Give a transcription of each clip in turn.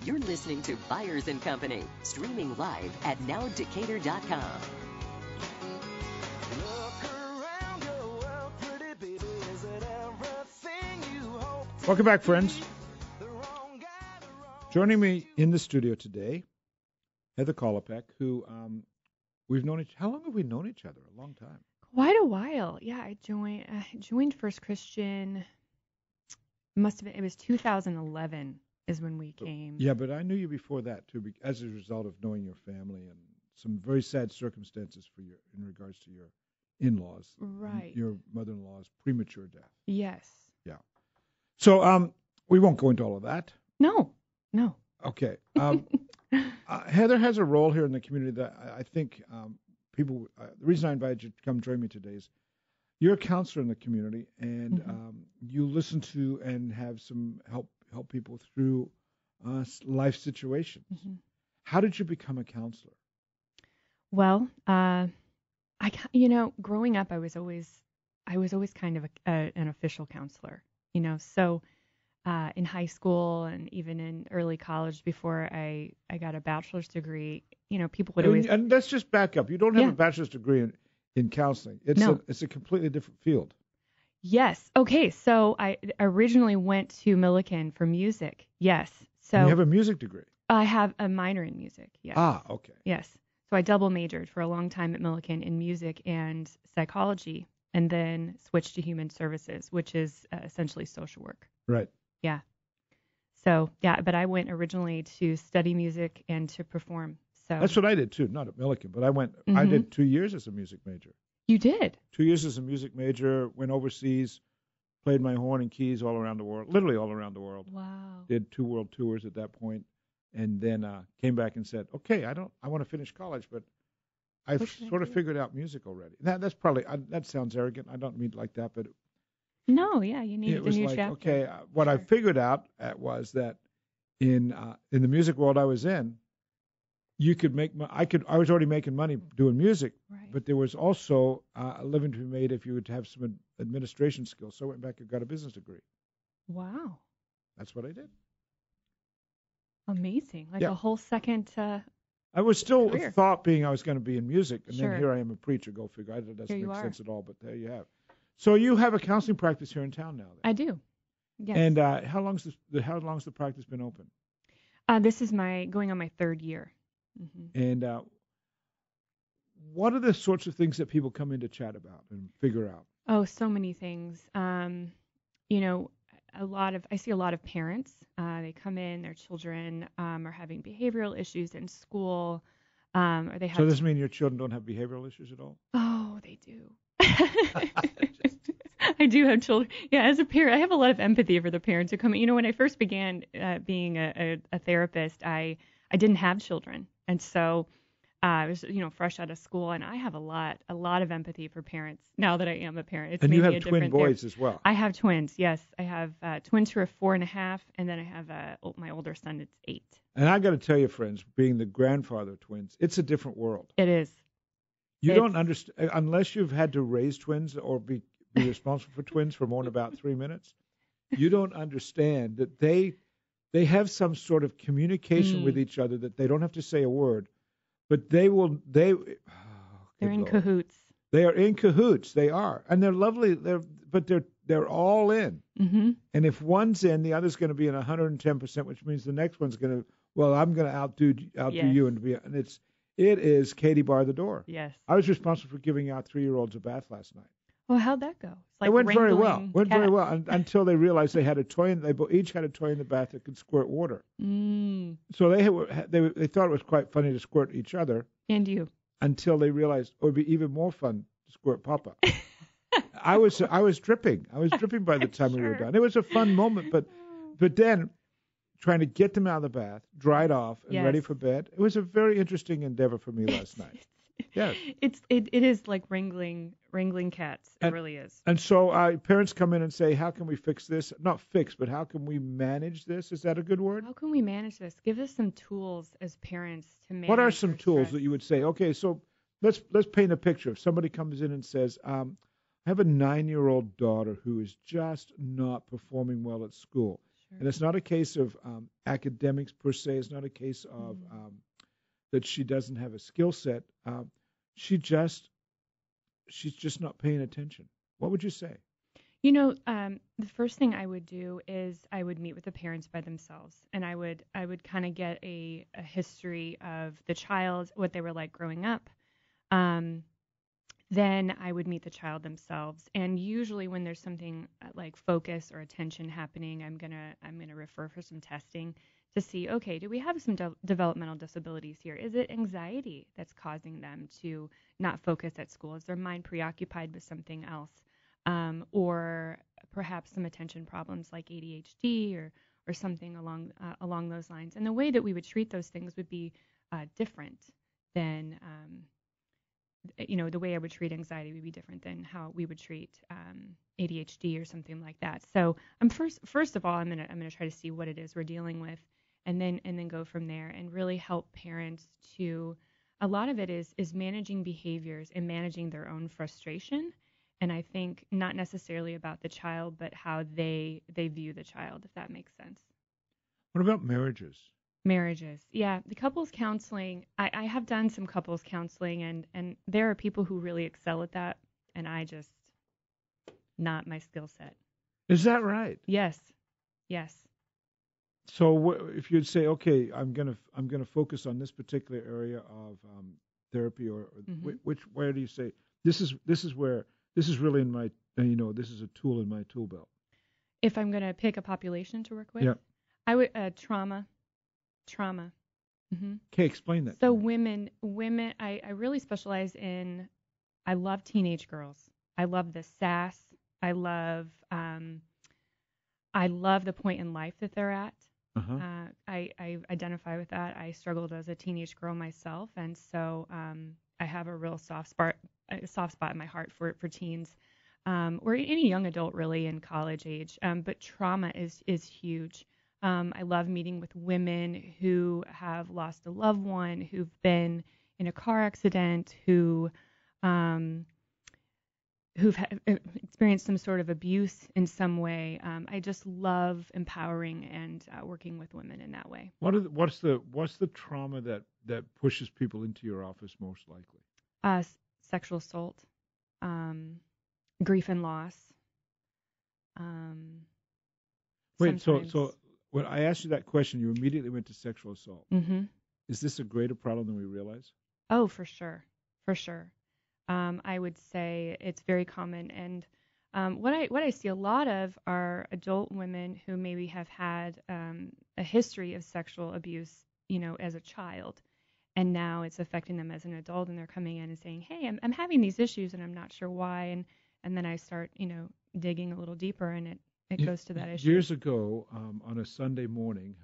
You're listening to Byers and Company, streaming live at nowdecatur.com. Welcome back, friends. Joining me in the studio today, Heather Kolopek, who we've known how long have we known each other? A long time. Quite a while. Yeah, I joined First Christian. It was 2011 is when we came. Yeah, but I knew you before that too, as a result of knowing your family and some very sad circumstances in regards to your in-laws. Right. Your mother-in-law's premature death. Yes. Yeah. So we won't go into all of that. No. Okay. Heather has a role here in the community that I think people. The reason I invited you to come join me today is you're a counselor in the community, and you listen to and have some help people through life situations. Mm-hmm. How did you become a counselor? Well, growing up, I was always kind of an official counselor. So in high school and even in early college before I got a bachelor's degree, people would always. And let's just back up. You don't have a bachelor's degree in counseling. It's a completely different field. Yes. Okay. So I originally went to Millikan for music. Yes. So you have a music degree. I have a minor in music. Yes. Ah, okay. Yes. So I double majored for a long time at Millikan in music and psychology, and then switched to human services, which is essentially social work. Right. Yeah. So but I went originally to study music and to perform. So that's what I did too, not at Millikan, but I went. Mm-hmm. I did 2 years as a music major. You did? 2 years as a music major, went overseas, played my horn and keys all around the world, literally all around the world. Wow. Did 2 world tours at that point, and then came back and said, okay, I want to finish college, but I've sort of figured out music already. That's probably, that sounds arrogant. I don't mean it like that, but. No, yeah, you need a new chapter. Okay, what I figured out was that in the music world I was in, you could make I was already making money doing music, right. But there was also a living to be made if you would have some administration skills. So I went back and got a business degree. Wow. That's what I did. Amazing. A whole second I was still career. thought being I was going to be in music, and Sure. then here I am a preacher. Go figure. That doesn't make are. sense at all, but there you have. So you have a counseling practice here in town now. Then. I do. Yes. And how long's the practice been open? This is going on my 3rd year. Mm-hmm. And what are the sorts of things that people come in to chat about and figure out? Oh, so many things. I see a lot of parents. They come in, their children are having behavioral issues in school, or they have. So does this mean your children don't have behavioral issues at all? Oh, they do. I do have children. Yeah, as a parent, I have a lot of empathy for the parents who come in. When I first began being a therapist, I didn't have children. And so I was, fresh out of school, and I have a lot of empathy for parents now that I am a parent. It's and you made me have a twin different boys as well. I have twins, yes. I have twins who are 4.5, and then I have my older son, it's 8. And I got to tell you, friends, being the grandfather of twins, it's a different world. It is. You don't understand, unless you've had to raise twins or be responsible for twins for more than about 3 minutes, you don't understand that they have some sort of communication with each other that they don't have to say a word, but they're in cahoots. They are in cahoots. They are, and they're lovely. They're all in. Mm-hmm. And if one's in, the other's going to be in 110%, which means the next one's going to. Well, I'm going to outdo you, and it is Katie bar the door. Yes. I was responsible for giving out 3-year-olds a bath last night. Well, how'd that go? It went very well. Until they realized they had a toy, and they each had a toy in the bath that could squirt water. Mm. So they thought it was quite funny to squirt each other. And you. Until they realized it would be even more fun to squirt Papa. I was dripping. I was dripping by the time we were done. It was a fun moment, but then trying to get them out of the bath, dried off, and ready for bed. It was a very interesting endeavor for me last night. Yes. It is like wrangling cats. It really is. And so parents come in and say, how can we fix this? Not fix, but how can we manage this? Is that a good word? How can we manage this? Give us some tools as parents to manage. What are some tools stress? that you would say, okay, so let's paint a picture. If somebody comes in and says, I have a 9-year-old daughter who is just not performing well at school. Sure. And it's not a case of academics per se. It's not a case of that she doesn't have a skill set. She's just not paying attention. What would you say? The first thing I would do is I would meet with the parents by themselves, and I would kind of get a history of the child, what they were like growing up. Then I would meet the child themselves, and usually when there's something like focus or attention happening, I'm gonna refer for some testing to see, okay, do we have some developmental disabilities here? Is it anxiety that's causing them to not focus at school? Is their mind preoccupied with something else? Or perhaps some attention problems like ADHD or something along those lines. And the way that we would treat those things would be different than the way I would treat anxiety would be different than how we would treat ADHD or something like that. So first of all, I'm gonna try to see what it is we're dealing with, and then go from there and really help parents to. A lot of it is managing behaviors and managing their own frustration. And I think not necessarily about the child, but how they view the child, if that makes sense. What about marriages? Marriages. Yeah. The couples counseling, I have done some couples counseling, and there are people who really excel at that. And I just, not my skill set. Is that right? Yes. Yes. So if you'd say, okay, I'm gonna focus on this particular area of therapy, or where do you say this is really in my this is a tool in my tool belt? If I'm gonna pick a population to work with, yeah, I would trauma. Mm-hmm. Okay, explain that. So women, I really specialize in. I love teenage girls. I love the sass. I love the point in life that they're at. I identify with that. I struggled as a teenage girl myself, and so I have a real soft spot in my heart for teens, or any young adult really in college age. But trauma is huge. I love meeting with women who have lost a loved one, who've been in a car accident, who've experienced some sort of abuse in some way. I just love empowering and working with women in that way. What's the trauma that pushes people into your office most likely? Sexual assault, grief and loss. Wait, so when I asked you that question, you immediately went to sexual assault. Mm-hmm. Is this a greater problem than we realize? Oh, for sure. I would say it's very common, and what I see a lot of are adult women who maybe have had a history of sexual abuse, as a child, and now it's affecting them as an adult, and they're coming in and saying, "Hey, I'm having these issues, and I'm not sure why," and then I start, digging a little deeper, and it goes to that issue. Years ago, on a Sunday morning,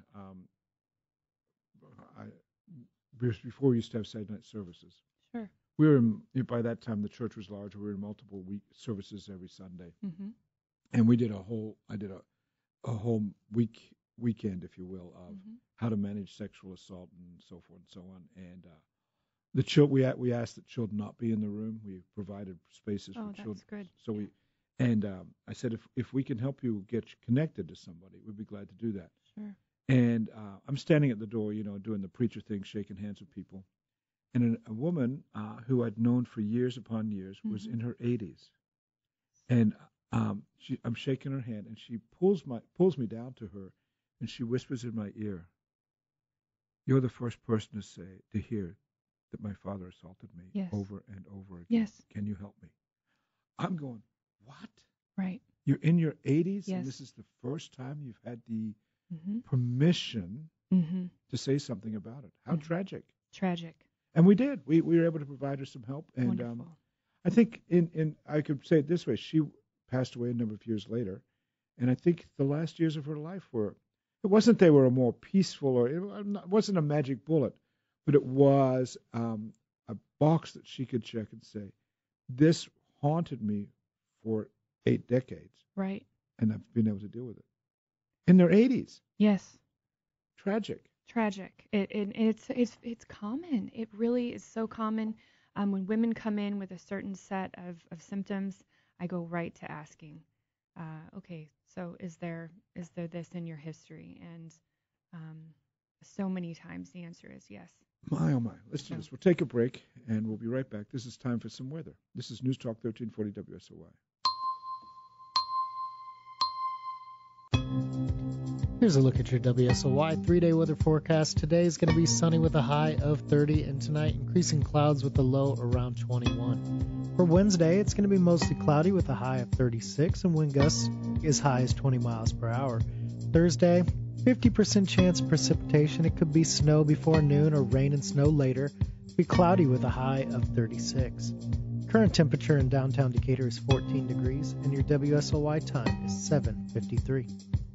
before we used to have Saturday night services. Sure. We were by that time the church was large. We were in multiple services every Sunday, and I did a whole weekend, if you will, of how to manage sexual assault and so forth and so on. And we asked that children not be in the room. We provided spaces for children. That's good. So I said if we can help you get connected to somebody, we'd be glad to do that. Sure. And I'm standing at the door, doing the preacher thing, shaking hands with people. And a woman who I'd known for years upon years was in her 80s, and I'm shaking her hand, and she pulls me down to her, and she whispers in my ear, "You're the first person to hear that my father assaulted me over and over again. Yes. Can you help me?" I'm going, what? Right. You're in your 80s, yes. and this is the first time you've had the permission to say something about it. How tragic. Tragic. And we did. We were able to provide her some help. And I think I could say it this way. She passed away a number of years later. And I think the last years of her life it wasn't they were a more peaceful, or it wasn't a magic bullet, but it was a box that she could check and say, this haunted me for 8 decades. Right. And I've been able to deal with it. In their 80s. Yes. Tragic. It's common. It really is so common. When women come in with a certain set of symptoms, I go right to asking, okay, so is there this in your history? And so many times the answer is yes. My, oh my. Let's do this. We'll take a break, and we'll be right back. This is time for some weather. This is News Talk 1340 WSOY. Here's a look at your WSOY 3-day weather forecast. Today is going to be sunny with a high of 30, and tonight increasing clouds with a low around 21. For Wednesday, it's going to be mostly cloudy with a high of 36 and wind gusts as high as 20 miles per hour. Thursday, 50% chance of precipitation. It could be snow before noon or rain and snow later. It'll be cloudy with a high of 36. Current temperature in downtown Decatur is 14 degrees, and your WSOY time is 7:53.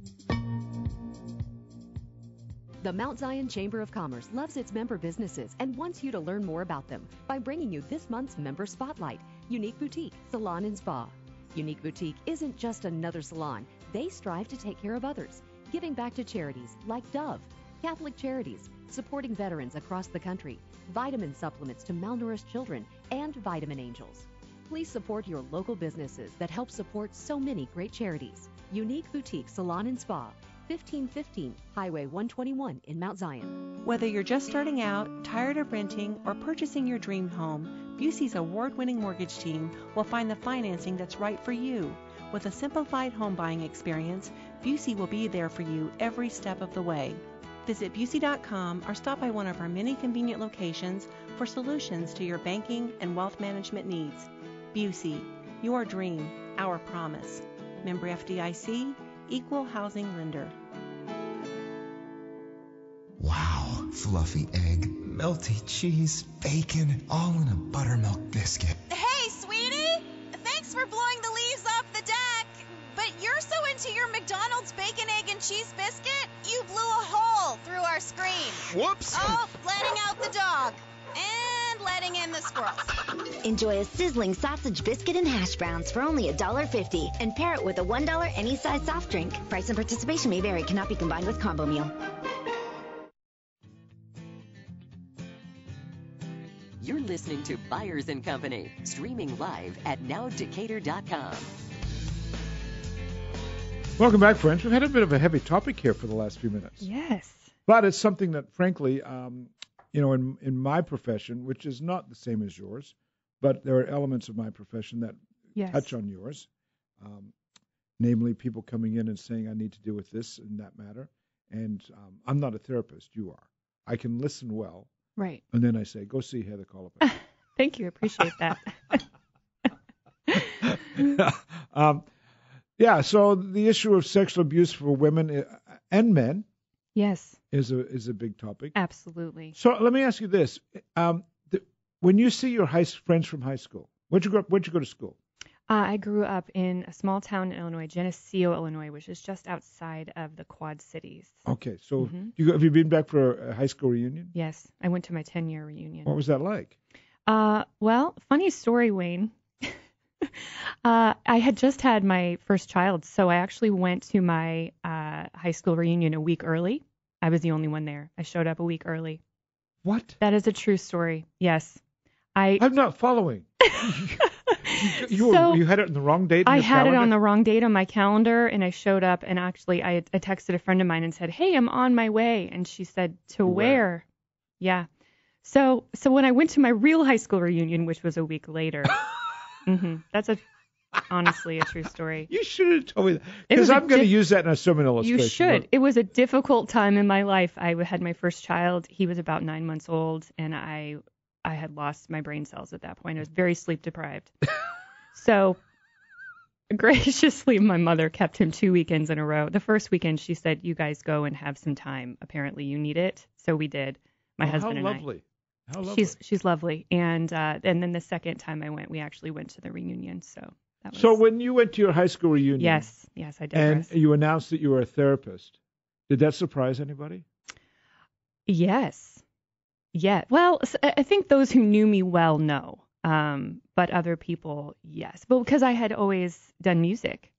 The Mount Zion Chamber of Commerce loves its member businesses and wants you to learn more about them by bringing you this month's Member Spotlight, Unique Boutique, Salon and Spa. Unique Boutique isn't just another salon. They strive to take care of others, giving back to charities like Dove, Catholic Charities, supporting veterans across the country, vitamin supplements to malnourished children, and Vitamin Angels. Please support your local businesses that help support so many great charities. Unique Boutique, Salon and Spa, 1515 Highway 121 in Mount Zion. Whether you're just starting out, tired of renting, or purchasing your dream home, Busey's award-winning mortgage team will find the financing that's right for you. With a simplified home buying experience, Busey will be there for you every step of the way. Visit Busey.com or stop by one of our many convenient locations for solutions to your banking and wealth management needs. Busey, your dream, our promise. Member FDIC, Equal Housing Lender. Wow, fluffy egg, melty cheese, bacon, all in a buttermilk biscuit. Hey, sweetie! Thanks for blowing the leaves off the deck. But you're so into your McDonald's bacon, egg, and cheese biscuit, you blew a hole through our screen. Whoops! Oh, letting out the dog. And letting in the squirrels. Enjoy a sizzling sausage biscuit and hash browns for only $1.50 and pair it with a $1 any size soft drink. Price and participation may vary. Cannot be combined with combo meal. You're listening to Byers & Company, streaming live at nowdecatur.com. Welcome back, friends. We've had a bit of a heavy topic here for the last few minutes. Yes. But it's something that, frankly, in my profession, which is not the same as yours, but there are elements of my profession that touch on yours, namely people coming in and saying, I need to deal with this and that matter. And I'm not a therapist. You are. I can listen well. Right. And then I say, go see Heather Colopech. Thank you. Appreciate that. So the issue of sexual abuse for women and men Yes. is a big topic. Absolutely. So let me ask you this. When you see your friends from high school, where'd you go to school? I grew up in a small town in Illinois, Geneseo, Illinois, which is just outside of the Quad Cities. Okay, so have you been back for a high school reunion? Yes, I went to my 10-year reunion. What was that like? Well, funny story, Wayne. I had just had my first child, so I actually went to my high school reunion a week early. I was the only one there. I showed up a week early. What? That is a true story. Yes. I'm not following. You had it on the wrong date? I had it on the wrong date on my calendar, and I showed up, and actually I texted a friend of mine and said, hey, I'm on my way. And she said, to where? Yeah. So when I went to my real high school reunion, which was a week later, that's honestly a true story. You should have told me that, because I'm going to use that in a sermon illustration. You should. It was a difficult time in my life. I had my first child. He was about 9 months old, and I had lost my brain cells at that point. I was very sleep deprived. So graciously, my mother kept him 2 weekends in a row. The first weekend, she said, you guys go and have some time. Apparently, you need it. So we did. My husband and I. How lovely. She's lovely. And then the second time I went, we actually went to the reunion. So that was. So when you went to your high school reunion. Yes, I did. And you announced that you were a therapist. Did that surprise anybody? Yes. Yeah. Well, I think those who knew me well know. But other people, yes. But because I had always done music.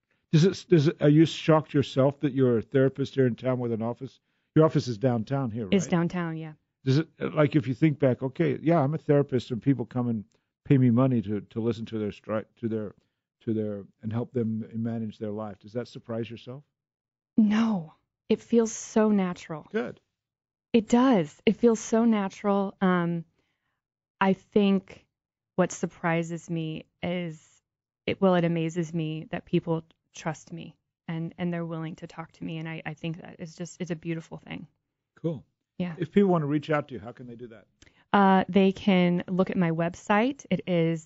Are you shocked yourself that you're a therapist here in town with an office? Your office is downtown here, right? It's downtown, yeah. Does it, like, if you think back, okay, yeah, I'm a therapist, and people come and pay me money to listen to their and help them manage their life. Does that surprise yourself? No, it feels so natural. Good. It does. It feels so natural. I think what surprises me is it amazes me that people trust me and they're willing to talk to me. And I think that it's a beautiful thing. Cool. Yeah. If people want to reach out to you, how can they do that? They can look at my website. It is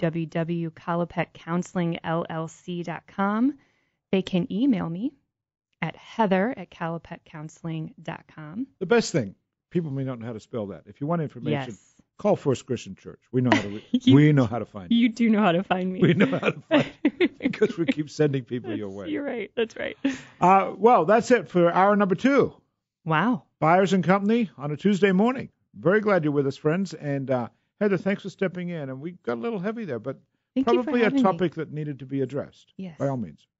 www.callipetcounselingllc.com. They can email me at heather@callipetcounseling.com. The best thing, people may not know how to spell that. If you want information, call First Christian Church. We know how to we know how to find you. You do know how to find me. We know how to find you because we keep sending people your way. You're right. That's right. Well, that's it for hour number 2. Wow. Byers and Company on a Tuesday morning. Very glad you're with us, friends. And Heather, thanks for stepping in. And we got a little heavy there, but probably a topic that needed to be addressed. Yes. By all means.